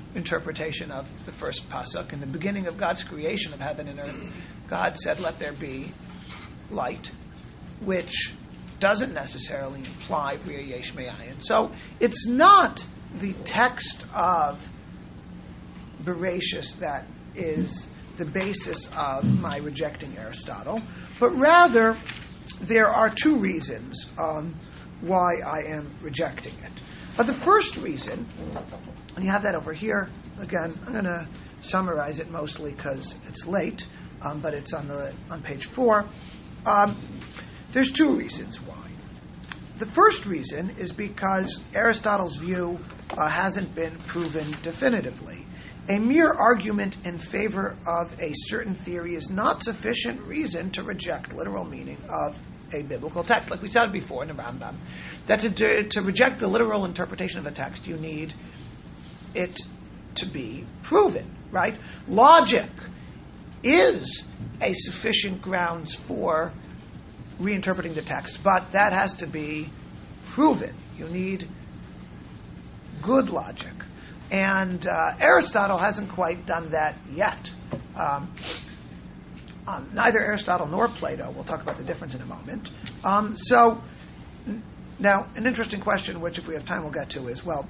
interpretation of the first pasuk. In the beginning of God's creation of heaven and earth, God said, "Let there be light," which doesn't necessarily imply Bria Yesh Me'ayin. So it's not the text of Bereshis that is the basis of my rejecting Aristotle, but rather there are two reasons um, why I am rejecting it. But the first reason, and you have that over here, again, I'm going to summarize it mostly because it's late, um, but it's on the on page four. Um, there's two reasons why. The first reason is because Aristotle's view uh, hasn't been proven definitively. A mere argument in favor of a certain theory is not sufficient reason to reject literal meaning of a biblical text. Like we said before in the Rambam, that to, to reject the literal interpretation of a text, you need it to be proven, right? Logic is a sufficient grounds for reinterpreting the text, but that has to be proven. You need good logic. And uh, Aristotle hasn't quite done that yet. Um, um, neither Aristotle nor Plato. We'll talk about the difference in a moment. Um, so, n- now, an interesting question, which if we have time we'll get to, is, well,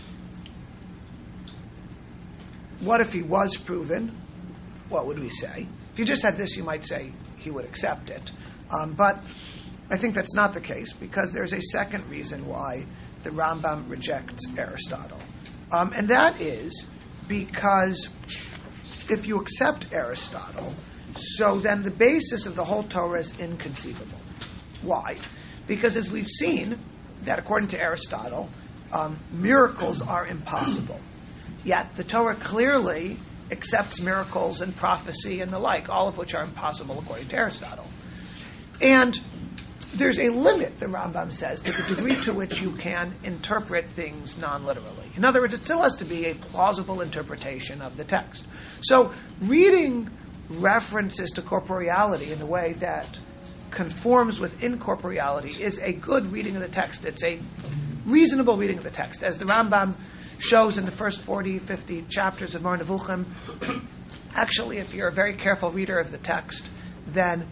what if he was proven? What would we say? If you just had this, you might say he would accept it. Um, but I think that's not the case, because there's a second reason why the Rambam rejects Aristotle. Um, and that is because if you accept Aristotle, so then the basis of the whole Torah is inconceivable. Why? Because as we've seen, that according to Aristotle, um, miracles are impossible. Yet the Torah clearly accepts miracles and prophecy and the like, all of which are impossible according to Aristotle. And there's a limit, the Rambam says, to the degree to which you can interpret things non-literally. In other words, it still has to be a plausible interpretation of the text. So reading references to corporeality in a way that conforms with incorporeality is a good reading of the text. It's a reasonable reading of the text. As the Rambam shows in the first forty, fifty chapters of Moreh Nevuchim, actually, if you're a very careful reader of the text, then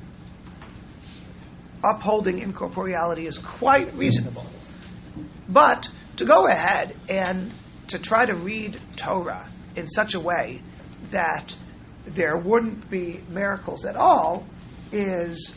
upholding incorporeality is quite reasonable. But to go ahead and to try to read Torah in such a way that there wouldn't be miracles at all is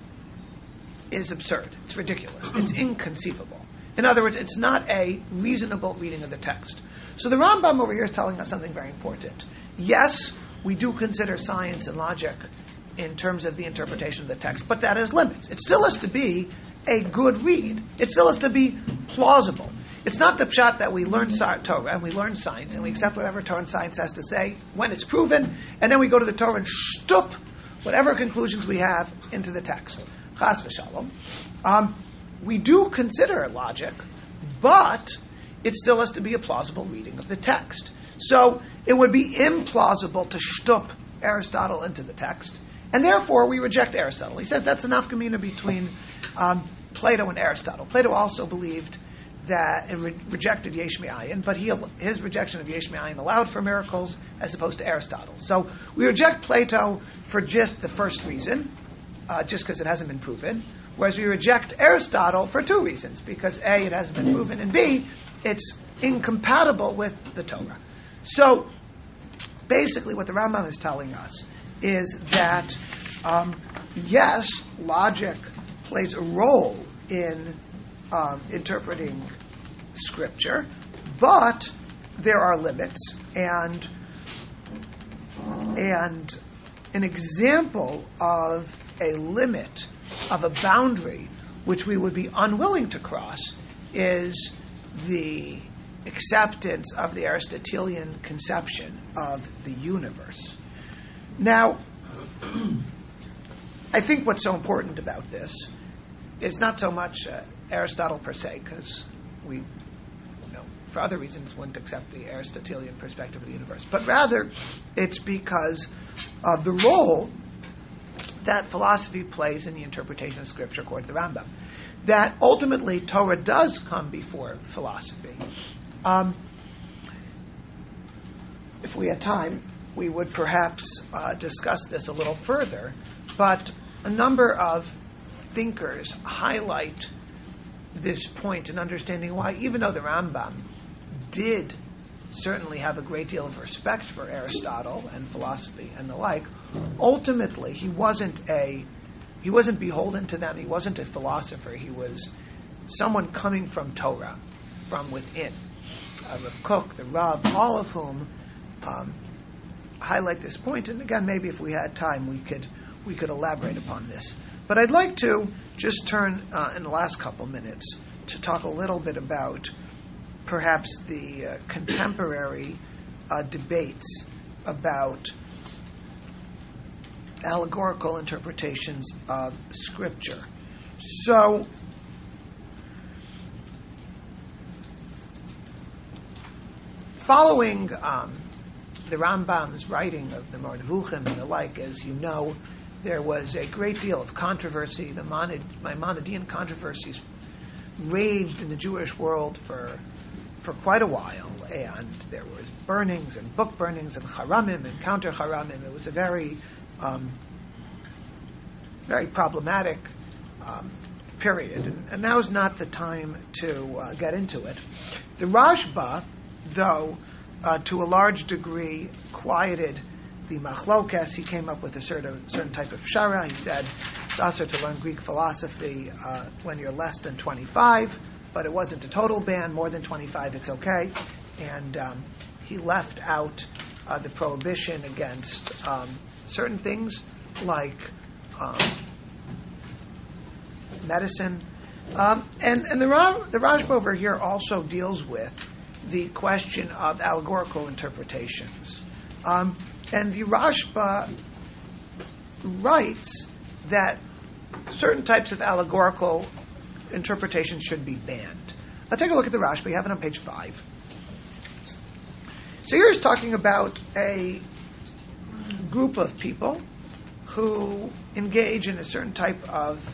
is absurd. It's ridiculous. It's inconceivable. In other words, it's not a reasonable reading of the text. So the Rambam over here is telling us something very important. Yes, we do consider science and logic in terms of the interpretation of the text, but that has limits. It still has to be a good read. It still has to be plausible. It's not the pshat that we learn Torah and we learn science and we accept whatever Torah and science has to say when it's proven, and then we go to the Torah and shtup whatever conclusions we have into the text. Chas v'shalom. Um, we do consider logic, but it still has to be a plausible reading of the text. So it would be implausible to shtup Aristotle into the text, and therefore we reject Aristotle. He says that's an nafkamina between um, Plato and Aristotle. Plato also believed that and re- rejected Yesh Me'ayin, but he, his rejection of Yesh Me'ayin allowed for miracles as opposed to Aristotle. So we reject Plato for just the first reason, uh, just because it hasn't been proven, whereas we reject Aristotle for two reasons, because A, it hasn't been proven, and B, it's incompatible with the Torah. So basically what the Rambam is telling us is that, um, yes, logic plays a role in um, interpreting Scripture, but there are limits, and and an example of a limit, of a boundary, which we would be unwilling to cross, is the acceptance of the Aristotelian conception of the universe. Now, I think what's so important about this is not so much uh, Aristotle per se, because we, you know, for other reasons, wouldn't accept the Aristotelian perspective of the universe, but rather it's because of the role that philosophy plays in the interpretation of Scripture according to the Rambam. That ultimately Torah does come before philosophy. Um, if we had time, we would perhaps uh, discuss this a little further. But a number of thinkers highlight this point in understanding why, even though the Rambam did certainly have a great deal of respect for Aristotle and philosophy and the like, ultimately he wasn't a he wasn't beholden to them. He wasn't a philosopher. He was someone coming from Torah, from within. Uh, Rav Kook, the Rav, all of whom um, highlight this point. And again, maybe if we had time, we could we could elaborate upon this. But I'd like to just turn uh, in the last couple minutes to talk a little bit about perhaps the uh, contemporary uh, debates about allegorical interpretations of Scripture. So, following um, the Rambam's writing of the Moreh Nevuchim and the like, as you know, there was a great deal of controversy. The Maimonidean controversies raged in the Jewish world for for quite a while, and there was burnings and book burnings and charamim and counter charamim. It was a very, um, very problematic um, period, and, and now's not the time to uh, get into it. The Rashba, though, uh, to a large degree, quieted the machlokes. He came up with a certain, certain type of shara. He said it's also to learn Greek philosophy uh, when you're less than twenty-five, but it wasn't a total ban. More than twenty-five, it's okay. And um, he left out uh, the prohibition against um, certain things like um, medicine. Um, and and the, Ra- the Rashba over here also deals with the question of allegorical interpretations. Um, and the Rashba writes that certain types of allegorical interpretations should be banned. Now take a look at the Rashba. You have it on page five. So here he's talking about a group of people who engage in a certain type of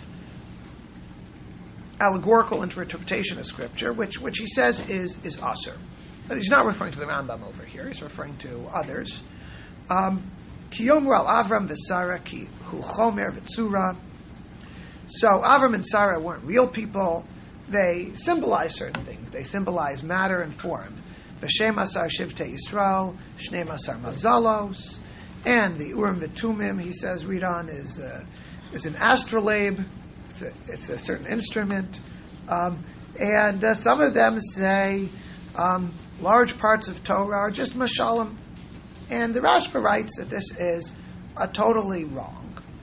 allegorical interpretation of Scripture, which which he says is is asur. He's not referring to the Rambam over here. He's referring to others. Um, Ki yomru al Avram v'Sara ki hu chomer v'tzura. So Avram and Sarah weren't real people. They symbolize certain things. They symbolize matter and form. V'shem asar shivtei Yisrael, shneim asar mazalos. And the Urim v'Tumim, he says, read on, is uh, is an astrolabe. It's a, it's a certain instrument. Um, and uh, some of them say um, large parts of Torah are just mashalim. And the Rashba writes that this is uh, totally wrong.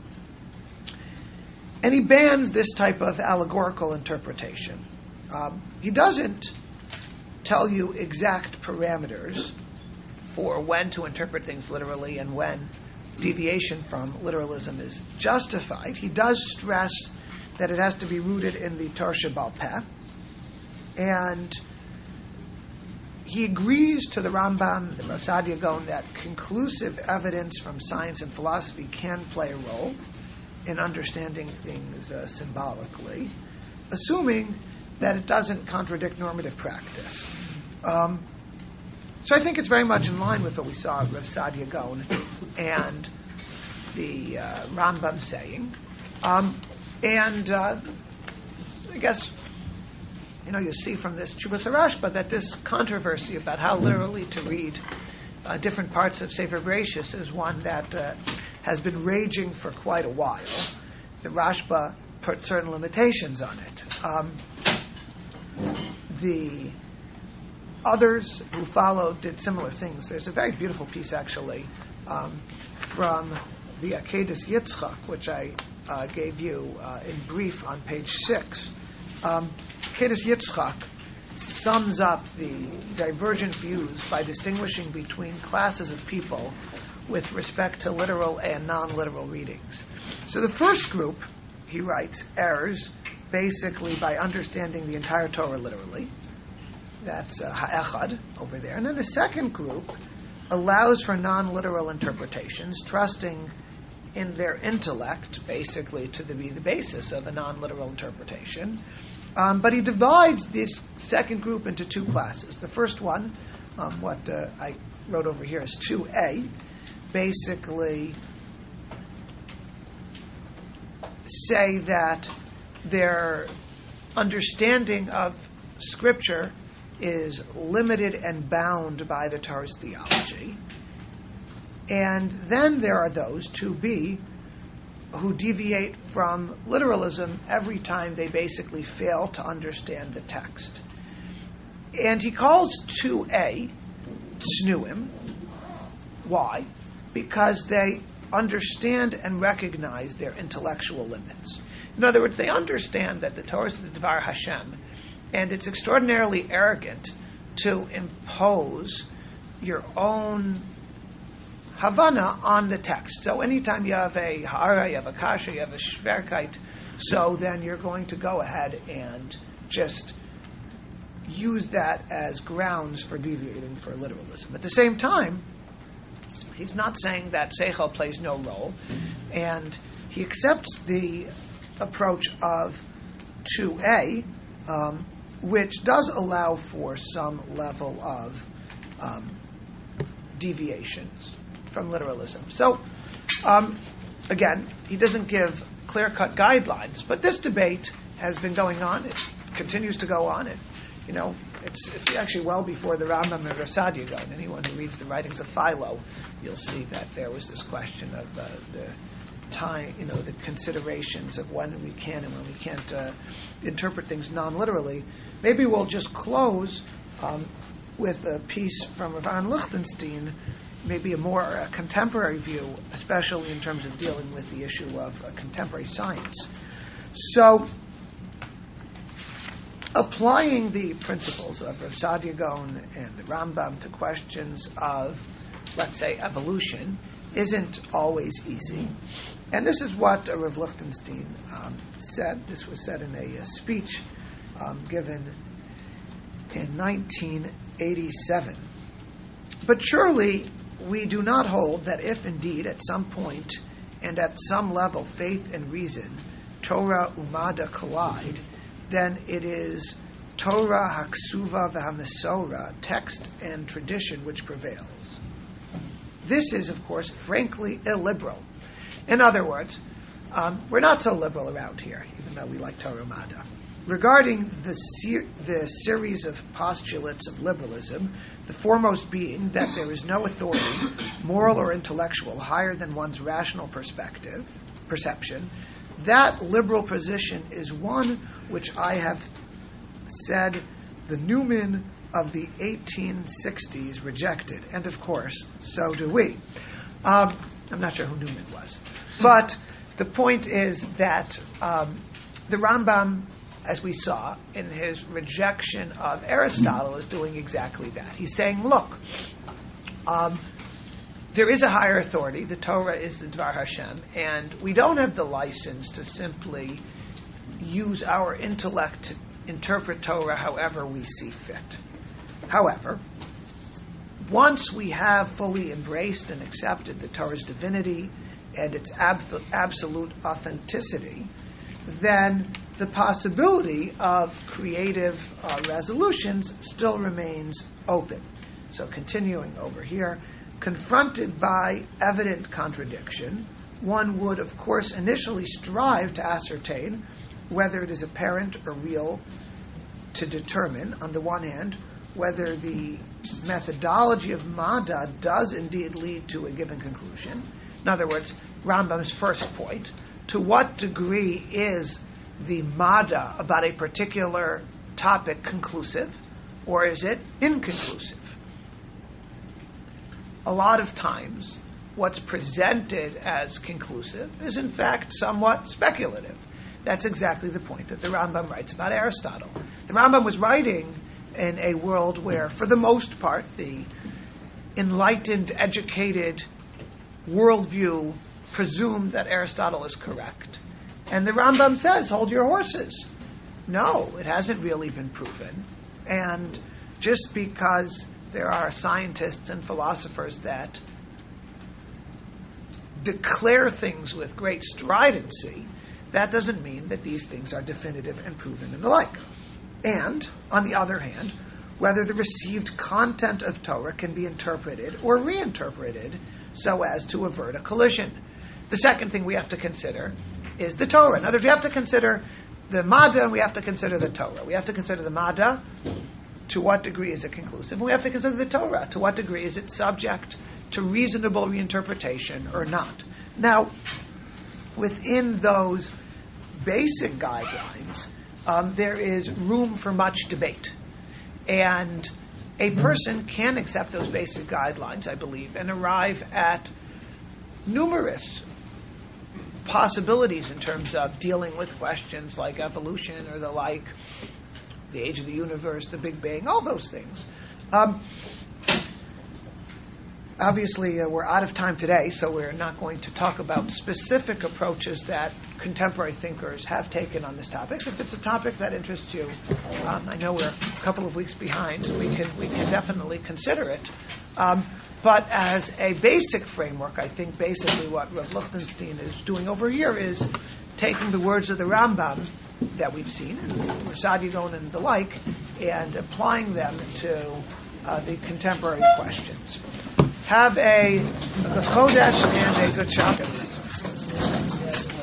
And he bans this type of allegorical interpretation. Um, he doesn't tell you exact parameters for when to interpret things literally and when deviation from literalism is justified. He does stress that it has to be rooted in the Torah Sheba'al Peh. And he agrees to the Rambam, the Rav Saadia Gaon, that conclusive evidence from science and philosophy can play a role in understanding things uh, symbolically, assuming that it doesn't contradict normative practice. Um, so I think it's very much in line with what we saw at Rav Saadia Gaon and the uh, Rambam saying. Um, and uh, I guess, you know, you see from this Tshuvas HaRashba that this controversy about how literally to read uh, different parts of Sefer Bereshis is one that uh, has been raging for quite a while. The Rashba put certain limitations on it. Um, the others who followed did similar things. There's a very beautiful piece, actually, um, from the Akedas Yitzchak, which I uh, gave you uh, in brief on page six. Um, Akedas Yitzchak sums up the divergent views by distinguishing between classes of people with respect to literal and non-literal readings. So the first group, he writes, errs basically by understanding the entire Torah literally. That's uh, ha'echad over there. And then the second group allows for non-literal interpretations, trusting in their intellect, basically, to be the basis of a non-literal interpretation. Um, but he divides this second group into two classes. The first one um, what uh, I wrote over here as two A, basically say that their understanding of Scripture is limited and bound by the Torah's theology. And then there are those, two B, who deviate from literalism every time they basically fail to understand the text. And he calls two A Tznuim. Why? Because they understand and recognize their intellectual limits. In other words, they understand that the Torah is the Dvar Hashem, and it's extraordinarily arrogant to impose your own Havana on the text. So anytime you have a Ha'ara, you have a Kasha, you have a Shverkeit, so then you're going to go ahead and just use that as grounds for deviating for literalism. At the same time, he's not saying that Seichel plays no role, and he accepts the approach of two A, um, which does allow for some level of um, deviations from literalism. So, um, again, he doesn't give clear-cut guidelines, but this debate has been going on. It continues to go on. It, you know, it's it's actually well before the Rambam and Rav Saadia Gaon. Anyone who reads the writings of Philo, you'll see that there was this question of uh, the time, you know, the considerations of when we can and when we can't uh, interpret things non-literally. Maybe we'll just close um, with a piece from Rav Aaron Lichtenstein, maybe a more uh, contemporary view, especially in terms of dealing with the issue of uh, contemporary science. So, applying the principles of Rav Saadia Gaon and the Rambam to questions of, let's say, evolution isn't always easy. And this is what uh, Rav Lichtenstein um, said. This was said in a, a speech um, given in nineteen eighty-seven. But surely we do not hold that if indeed at some point and at some level faith and reason, Torah umada collide, then it is Torah haksuva v'hamesora, text and tradition, which prevails. This is, of course, frankly illiberal. In other words, um, we're not so liberal around here, even though we like Torah umada. Regarding the, ser- the series of postulates of liberalism, the foremost being that there is no authority, moral or intellectual, higher than one's rational perspective, perception, that liberal position is one which I have said the Newman of the eighteen sixties rejected, and of course, so do we. Um, I'm not sure who Newman was, but the point is that um, the Rambam, as we saw in his rejection of Aristotle, is doing exactly that. He's saying, look, um, there is a higher authority. The Torah is the Dvar Hashem, and we don't have the license to simply use our intellect to interpret Torah however we see fit. However, once we have fully embraced and accepted the Torah's divinity and its ab- absolute authenticity, then the possibility of creative uh, resolutions still remains open. So continuing over here, confronted by evident contradiction, one would, of course, initially strive to ascertain whether it is apparent or real, to determine, on the one hand, whether the methodology of Mada does indeed lead to a given conclusion. In other words, Rambam's first point, to what degree is the Mada about a particular topic conclusive, or is it inconclusive? A lot of times, what's presented as conclusive is in fact somewhat speculative. That's exactly the point that the Rambam writes about Aristotle. The Rambam was writing in a world where, for the most part, the enlightened, educated worldview presumed that Aristotle is correct. And the Rambam says, hold your horses. No, it hasn't really been proven. And just because there are scientists and philosophers that declare things with great stridency, that doesn't mean that these things are definitive and proven and the like. And, on the other hand, whether the received content of Torah can be interpreted or reinterpreted so as to avert a collision. The second thing we have to consider is the Torah. In other words, we have to consider the Mada and we have to consider the Torah. We have to consider the Mada, to what degree is it conclusive, and we have to consider the Torah, to what degree is it subject to reasonable reinterpretation or not. Now, within those basic guidelines, um, there is room for much debate. And a person can accept those basic guidelines, I believe, and arrive at numerous possibilities in terms of dealing with questions like evolution or the like, the age of the universe, the Big Bang, all those things. Um, obviously, uh, we're out of time today, so we're not going to talk about specific approaches that contemporary thinkers have taken on this topic. If it's a topic that interests you, um, I know we're a couple of weeks behind, so we can we can definitely consider it. Um, but as a basic framework, I think basically what Rav Lichtenstein is doing over here is taking the words of the Rambam that we've seen, Rasad Yidon and the like, and applying them to uh, the contemporary questions. Have a, a good Chodesh and a good Shabbos.